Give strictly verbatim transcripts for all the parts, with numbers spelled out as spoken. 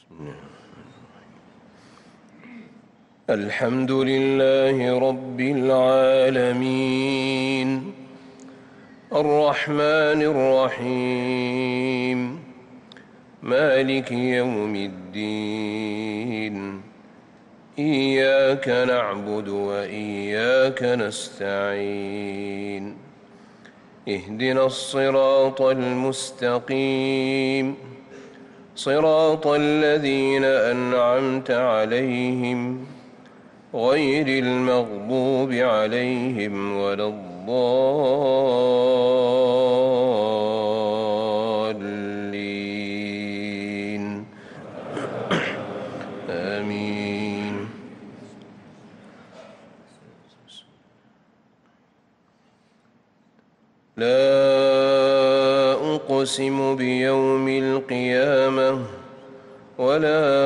الحمد لله رب العالمين الرحمن الرحيم مالك يوم الدين إياك نعبد وإياك نستعين اهدنا الصراط المستقيم صراط الذين أنعمت عليهم غير المغضوب عليهم ولا الضالين آمين. لا أقسم بيوم القيامة ولا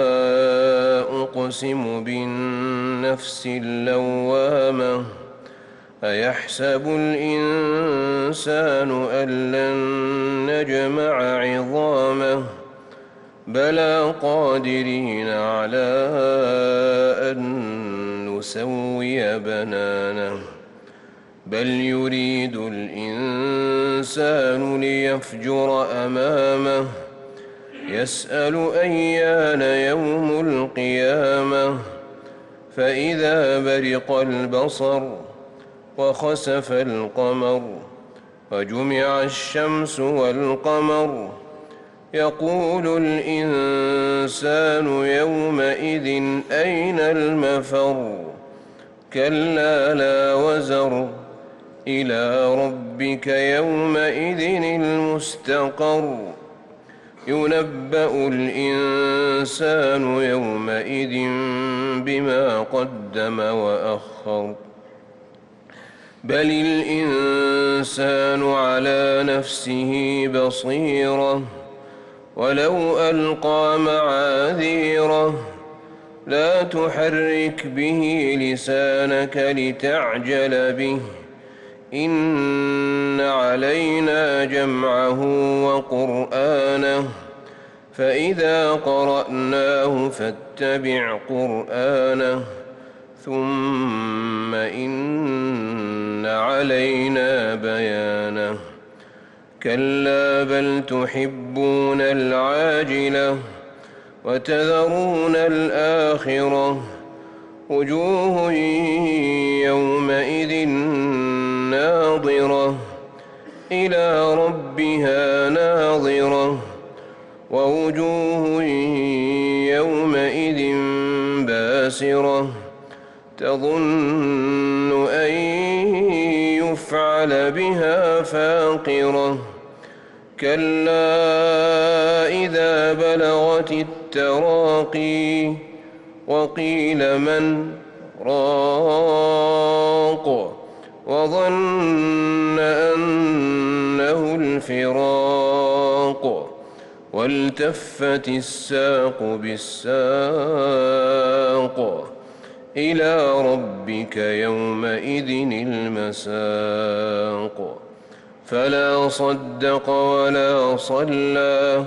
أقسم بالنفس اللوامة أيحسب الإنسان أن لن نجمع عظامه بلى قادرين على أن نسوي بنانه بل يريد الإنسان ليفجر أمامه يسأل أيان يوم القيامة فإذا برق البصر وخسف القمر وجمع الشمس والقمر يقول الإنسان يومئذ أين المفر كلا لا وزر إلى ربك يومئذ المستقر ينبأ الإنسان يومئذ بما قدم وأخر بل الإنسان على نفسه بصيرة ولو ألقى معاذيره لا تحرك به لسانك لتعجل به إن علينا جمعه وقرآنه فإذا قرأناه فاتبع قرآنه ثم إن علينا بيانه كلا بل تحبون العاجلة وتذرون الآخرة وجوه يومئذ ناظرة إلى ربها ناظرة ووجوه يومئذ باسرة تظن أن يفعل بها فاقرة كلا إذا بلغت التراقي وقيل من راق وظن أنه الفراق والتفت الساق بالساق إلى ربك يومئذ المساق فلا صدق ولا صلى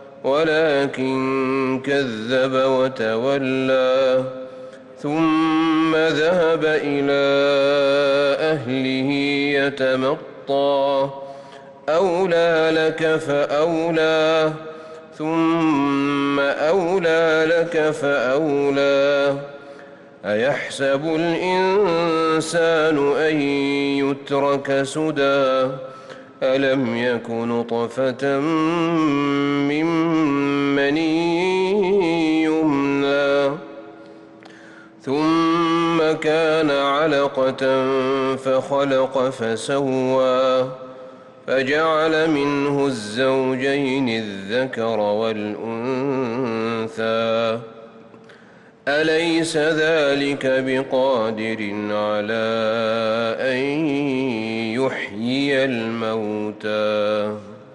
ولكن كذب وتولى ثم ذهب إلى أهله يتمطى أولى لك فأولى ثم أولى لك فأولى أيحسب الإنسان أن يترك سدى ألم يك نطفة من مني يمنى ثم كان علقة فخلق فسوى فجعل منه الزوجين الذكر والأنثى أليس ذلك بقادر على أن يحيي الموتى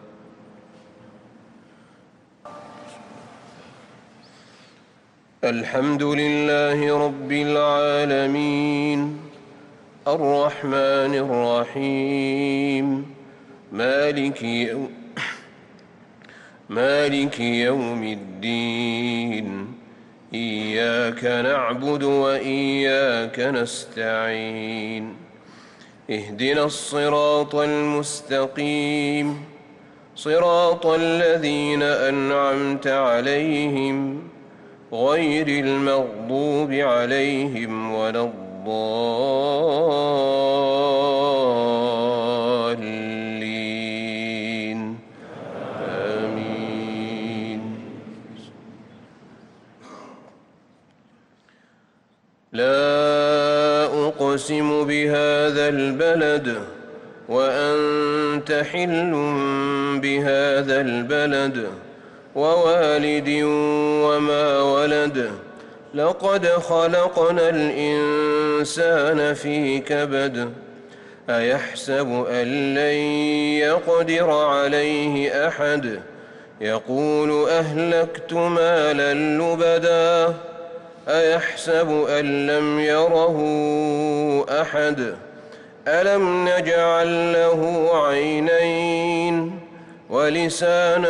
الحمد لله رب العالمين الرحمن الرحيم مالك يوم مالك يوم الدين إياك نعبد وإياك نستعين اهدنا الصراط المستقيم صراط الذين أنعمت عليهم غير المغضوب عليهم ولا الضالين آمين. لا أقسم بهذا البلد وأنت حل بهذا البلد ووالد وما ولد لقد خلقنا الإنسان في كبد أيحسب أن لن يقدر عليه أحد يقول أهلكت مالا لبدا أيحسب أن لم يره أحد ألم نجعل له عينين ولسانا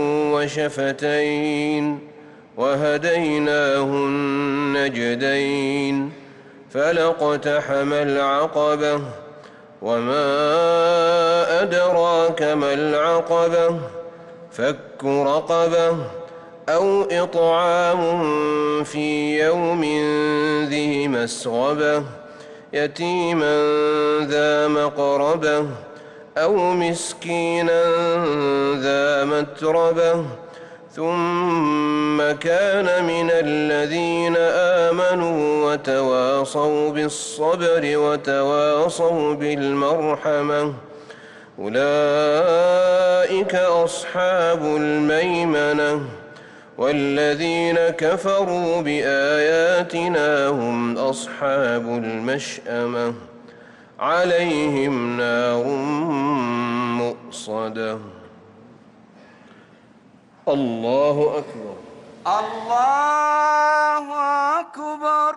وشفتين وهديناه النجدين فلاقتحم العقبة وما أدراك ما العقبة فك رقبة أو إطعام في يوم ذي مسغبة يتيما ذا مقربة أو مسكينا ذا متربة ثم كان من الذين آمنوا وتواصوا بالصبر وتواصوا بالمرحمة أولئك أصحاب الميمنة والذين كفروا بآياتنا هم أصحاب المشأمة عليهم نار مؤصدة. الله أكبر. الله أكبر.